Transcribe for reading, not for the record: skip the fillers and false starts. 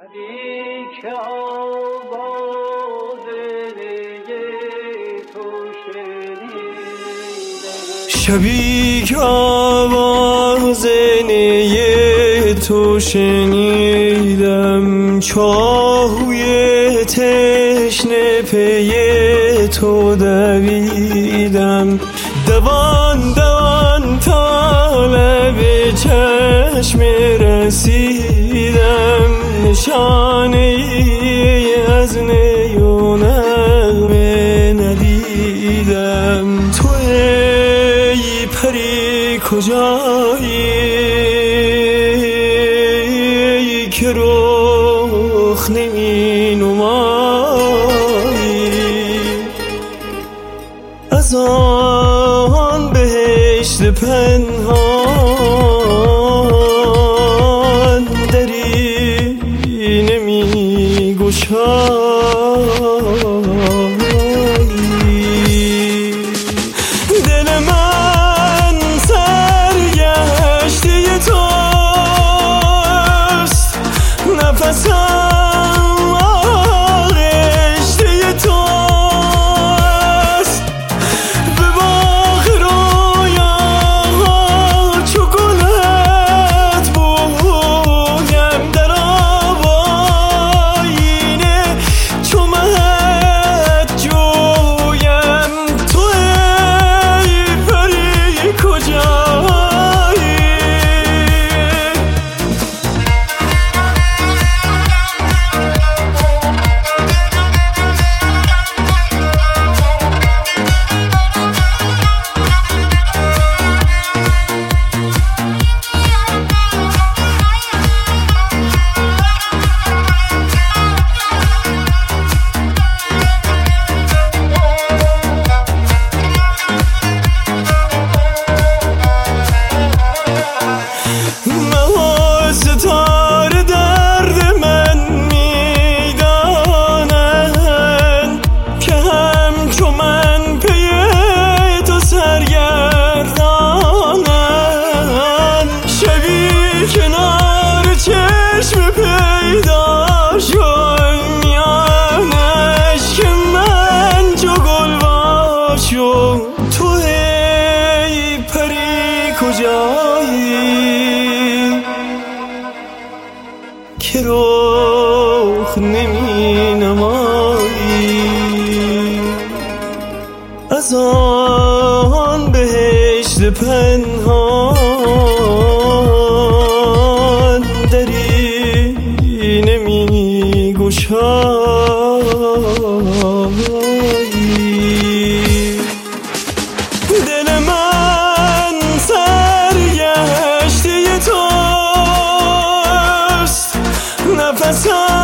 شبی که آواز نی تو شنیدم، چاهوی تشنه پی تو دویدم، دوان دوان تا لب چشم رسیدم، نشانه ای از نی و نغمه ندیدم. تو ای پری کجایی که رخ نمی نمایی؟ از آن بهشت پنهان دری نمی گشایی؟ دل من سرگشته توست، نفسم آغشته توست، به باغ رویاها چو گلت بویم، در آیینه چو مهت جویم. تو ای پری کجایی؟ ماه ستاره درد من میدانند که همچو من پی تو سرگردانند. شبی کنار چشم پیدا شد، میان اشک من چو گلوا شد. تو ای پری کجایی که رخ نمی نمایی؟ از آن بهشت پنهان دری نمی گشایی؟ دل من سرگشته توست، نفسم